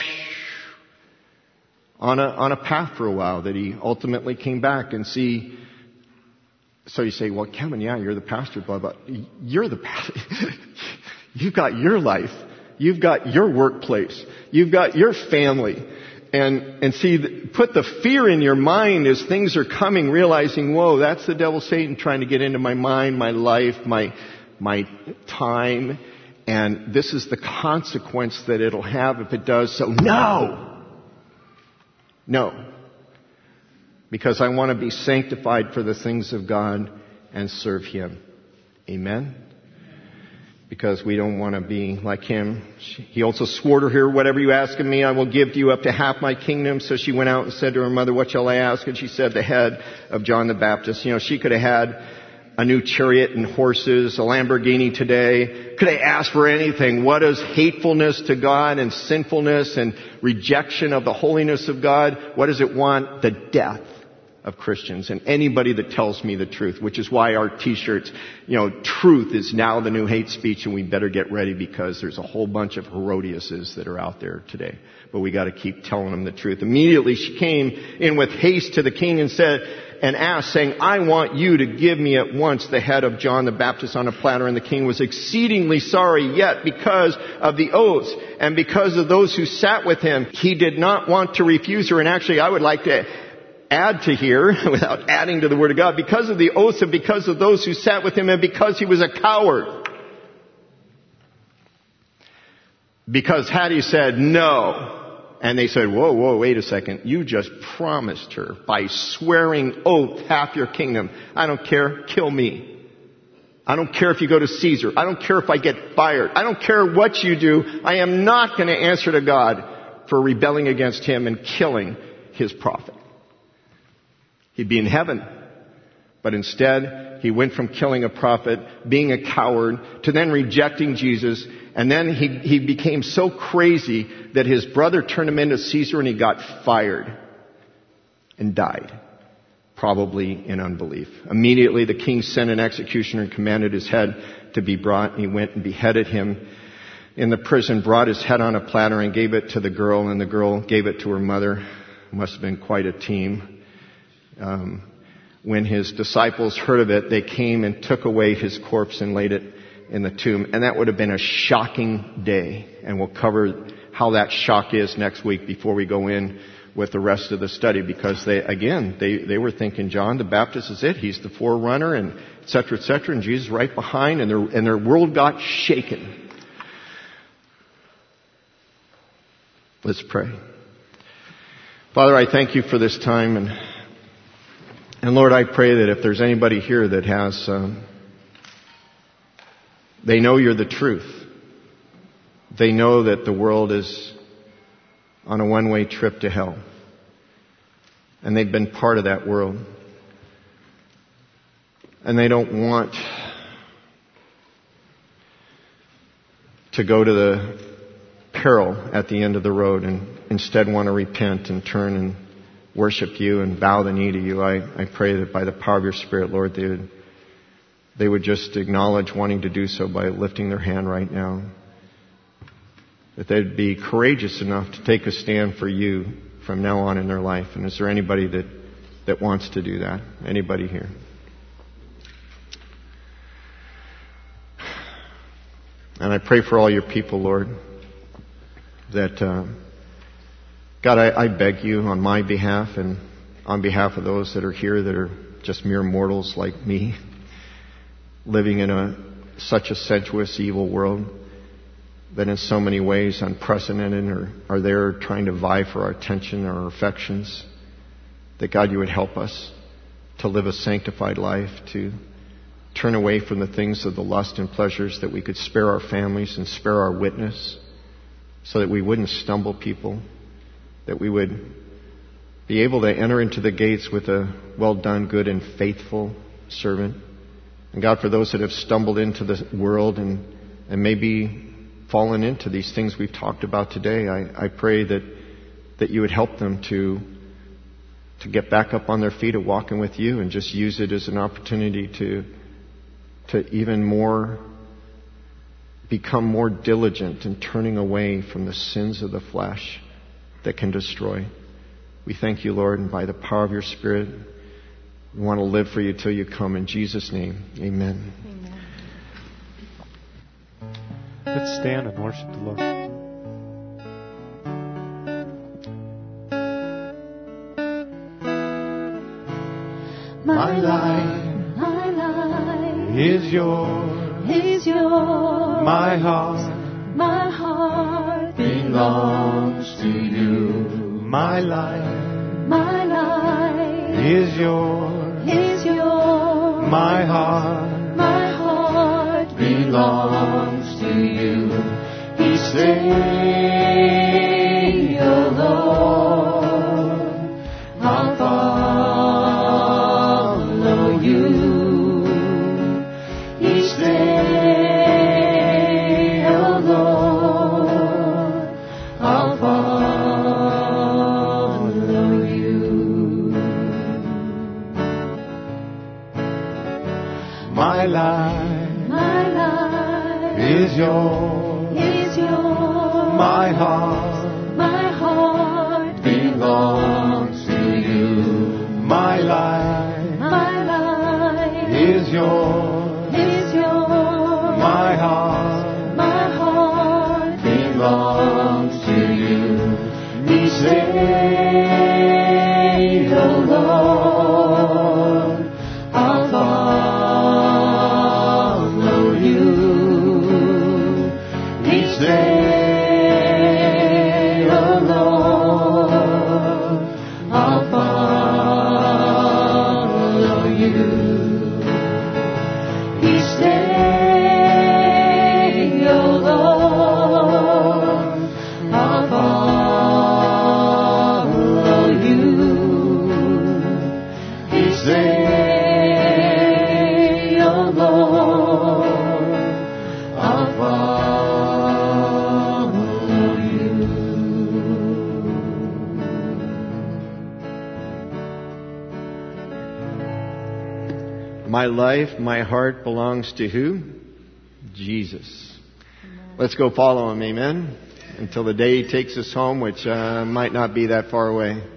on a, on a path for a while that he ultimately came back and see. So you say, well, Kevin, yeah, you're the pastor, blah, blah. You're the pastor. You've got your life. You've got your workplace. You've got your family. And, and see, put the fear in your mind as things are coming, realizing, whoa, that's the devil Satan trying to get into my mind, my life, my, my time. And this is the consequence that it'll have if it does. So no! No. Because I want to be sanctified for the things of God and serve Him. Amen? because we don't want to be like him. He also swore to her, whatever you ask of me, I will give to you up to half my kingdom. So she went out and said to her mother, what shall I ask? And she said, the head of John the Baptist. You know, she could have had a new chariot and horses, a Lamborghini today. Could have asked for anything. What is hatefulness to God and sinfulness and rejection of the holiness of God? What does it want? The death of Christians and anybody that tells me the truth, which is why our t-shirts, you know, truth is now the new hate speech, and we better get ready because there's a whole bunch of Herodiases that are out there today. But we got to keep telling them the truth. Immediately she came in with haste to the king and said, and asked, saying, I want you to give me at once the head of John the Baptist on a platter. And the king was exceedingly sorry, yet because of the oaths and because of those who sat with him, he did not want to refuse her. And actually, I would like to add to here, without adding to the Word of God, because of the oaths and because of those who sat with him and because he was a coward. Because had he said no, and they said, whoa, whoa, wait a second, you just promised her by swearing oath half your kingdom. I don't care, kill me. I don't care if you go to Caesar. I don't care if I get fired. I don't care what you do. I am not going to answer to God for rebelling against him and killing his prophet. He'd be in heaven. But instead, he went from killing a prophet, being a coward, to then rejecting Jesus. And then he, he became so crazy that his brother turned him into Caesar and he got fired and died. Probably in unbelief. Immediately the king sent an executioner and commanded his head to be brought. And he went and beheaded him in the prison, brought his head on a platter and gave it to the girl. And the girl gave it to her mother. Must have been quite a team. Um, when his disciples heard of it, they came and took away his corpse and laid it in the tomb. And that would have been a shocking day. And we'll cover how that shock is next week before we go in with the rest of the study. Because they, again, they, they were thinking John the Baptist is it. He's the forerunner and et cetera, et cetera. And Jesus right behind. And their, and their world got shaken. Let's pray. Father, I thank you for this time. And And Lord, I pray that if there's anybody here that has, um, they know you're the truth. They know that the world is on a one-way trip to hell. And they've been part of that world. And they don't want to go to the peril at the end of the road and instead want to repent and turn and worship you and bow the knee to you. I, I pray that by the power of your Spirit, Lord, they would, they would just acknowledge wanting to do so by lifting their hand right now. That they'd be courageous enough to take a stand for you from now on in their life. And is there anybody that, that wants to do that? Anybody here? And I pray for all your people, Lord, that... Uh, God, I, I beg you on my behalf and on behalf of those that are here that are just mere mortals like me, living in a such a sensuous, evil world that in so many ways unprecedented or are there trying to vie for our attention or our affections, that God, you would help us to live a sanctified life, to turn away from the things of the lust and pleasures, that we could spare our families and spare our witness so that we wouldn't stumble people, that we would be able to enter into the gates with a well done, good and faithful servant. And God, for those that have stumbled into the world and, and maybe fallen into these things we've talked about today, I, I pray that, that you would help them to, to get back up on their feet and walking with you and just use it as an opportunity to, to even more become more diligent in turning away from the sins of the flesh that can destroy. We thank you, Lord, and by the power of your Spirit, we want to live for you till you come. In Jesus' name, amen. Amen. Let's stand and worship the Lord. My life, my life is yours, is yours. My heart, my heart belongs to you. My life, my life is yours, is yours. My heart, my heart belongs belongs to you. He say, oh Lord, I'll follow you. He say, oh Lord, I'll follow you. My life, My life is yours. is yours. My heart My heart belongs to you. My life My life is yours. is yours. My heart My heart belongs to you. He say, oh Lord, I'll follow you. He say, oh Lord, I'll follow you. He say, oh Lord, I'll follow you. He say, oh Lord, I'll follow you. My life, my heart belongs to who? Jesus. Let's go follow him, amen? Until the day he takes us home, which uh, might not be that far away.